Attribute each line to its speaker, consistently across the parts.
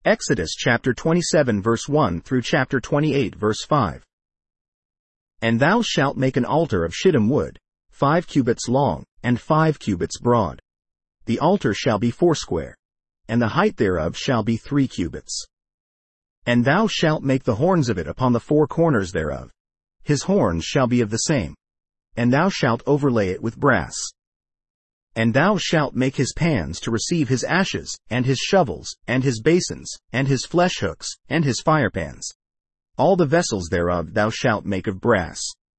Speaker 1: Exodus chapter 27 verse 1 through chapter 28 verse 5. And thou shalt make an altar of shittim wood, 5 cubits long, and 5 cubits broad. The altar shall be foursquare, and the height thereof shall be 3 cubits. And thou shalt make the horns of it upon the 4 corners thereof. His horns shall be of the same. And thou shalt overlay it with brass. And thou shalt make his pans to receive his ashes, and his shovels, and his basins, and his flesh hooks, and his firepans. All the vessels thereof thou shalt make of brass.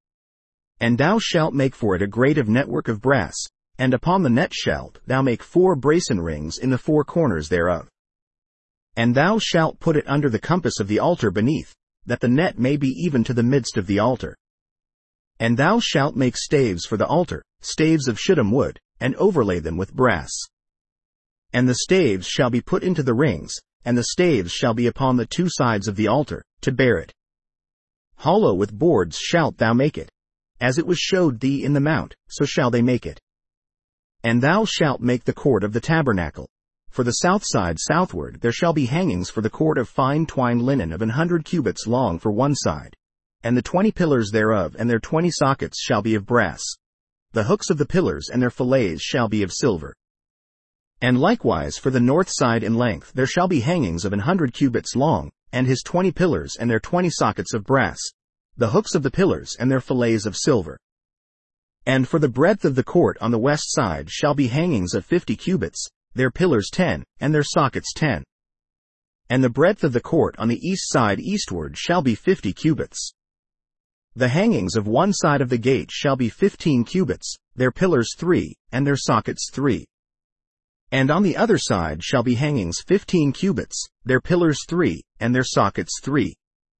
Speaker 1: And thou shalt make for it a grate of network of brass, and upon the net shalt thou make 4 brasen rings in the 4 corners thereof. And thou shalt put it under the compass of the altar beneath, that the net may be even to the midst of the altar. And thou shalt make staves for the altar, staves of shittim wood, and overlay them with brass. And the staves shall be put into the rings, and the staves shall be upon the 2 sides of the altar, to bear it. Hollow with boards shalt thou make it. As it was showed thee in the mount, so shall they make it. And thou shalt make the court of the tabernacle. For the south side southward there shall be hangings for the court of fine twined linen of 100 cubits long for one side. And the 20 pillars thereof and their 20 sockets shall be of brass. The hooks of the pillars and their fillets shall be of silver. And likewise for the north side in length there shall be hangings of 100 cubits long, and his 20 pillars and their 20 sockets of brass. The hooks of the pillars and their fillets of silver. And for the breadth of the court on the west side shall be hangings of 50 cubits, their pillars 10, and their sockets 10. And the breadth of the court on the east side eastward shall be 50 cubits. The hangings of one side of the gate shall be 15 cubits, their pillars 3, and their sockets 3. And on the other side shall be hangings 15 cubits, their pillars 3, and their sockets 3.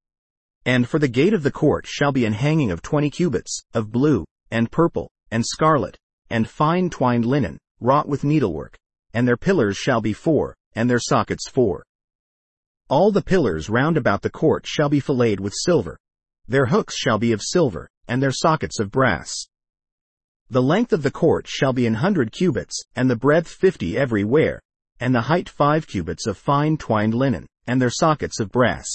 Speaker 1: And for the gate of the court shall be an hanging of 20 cubits, of blue, and purple, and scarlet, and fine twined linen, wrought with needlework, and their pillars shall be 4, and their sockets 4. All the pillars round about the court shall be filleted with silver. Their hooks shall be of silver, and their sockets of brass. The length of the court shall be 100 cubits, and the breadth 50 everywhere, and the height 5 cubits of fine twined linen, and their sockets of brass.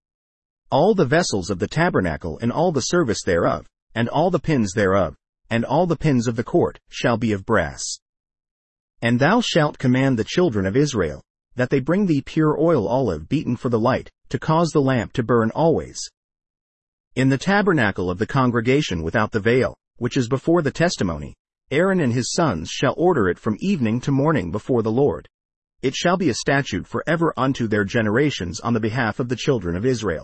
Speaker 1: All the vessels of the tabernacle and all the service thereof, and all the pins thereof, and all the pins of the court, shall be of brass. And thou shalt command the children of Israel, that they bring thee pure oil olive beaten for the light, to cause the lamp to burn always. In the tabernacle of the congregation without the veil, which is before the testimony, Aaron and his sons shall order it from evening to morning before the Lord. It shall be a statute forever unto their generations on the behalf of the children of Israel.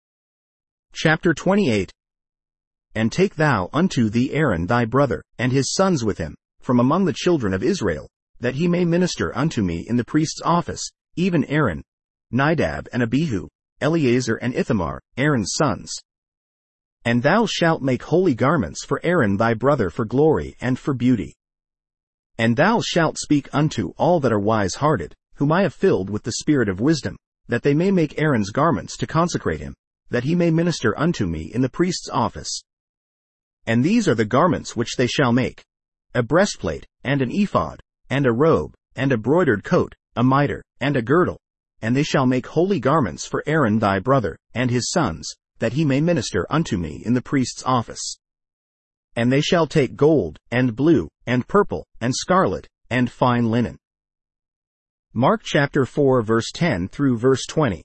Speaker 1: Chapter 28. And take thou unto thee Aaron thy brother, and his sons with him, from among the children of Israel, that he may minister unto me in the priest's office, even Aaron, Nadab and Abihu, Eleazar and Ithamar, Aaron's sons. And thou shalt make holy garments for Aaron thy brother for glory and for beauty. And thou shalt speak unto all that are wise-hearted, whom I have filled with the spirit of wisdom, that they may make Aaron's garments to consecrate him, that he may minister unto me in the priest's office. And these are the garments which they shall make: a breastplate, and an ephod, and a robe, and a broidered coat, a mitre, and a girdle. And they shall make holy garments for Aaron thy brother, and his sons, that he may minister unto me in the priest's office. And they shall take gold, and blue, and purple, and scarlet, and fine linen. Mark chapter 4 verse 10 through verse 20.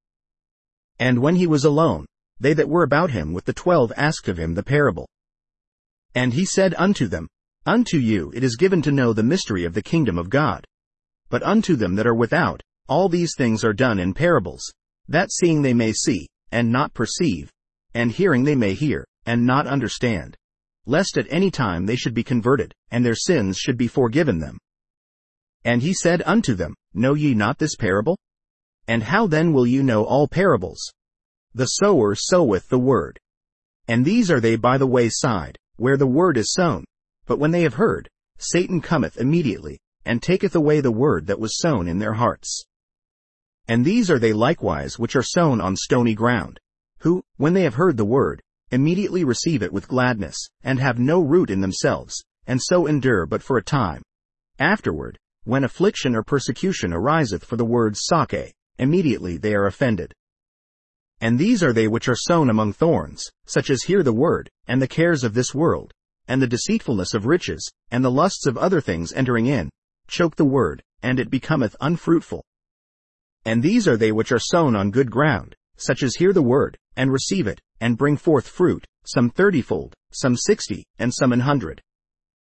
Speaker 1: And when he was alone, they that were about him with the 12 asked of him the parable. And he said unto them, Unto you it is given to know the mystery of the kingdom of God. But unto them that are without, all these things are done in parables, that seeing they may see, and not perceive, and hearing they may hear, and not understand, lest at any time they should be converted, and their sins should be forgiven them. And he said unto them, Know ye not this parable? And how then will you know all parables? The sower soweth the word. And these are they by the wayside, where the word is sown. But when they have heard, Satan cometh immediately, and taketh away the word that was sown in their hearts. And these are they likewise which are sown on stony ground, who, when they have heard the word, immediately receive it with gladness, and have no root in themselves, and so endure but for a time. Afterward, when affliction or persecution ariseth for the word's sake, immediately they are offended. And these are they which are sown among thorns, such as hear the word, and the cares of this world, and the deceitfulness of riches, and the lusts of other things entering in, choke the word, and it becometh unfruitful. And these are they which are sown on good ground, such as hear the word, and receive it, and bring forth fruit, some 30-fold, some 60, and some 100.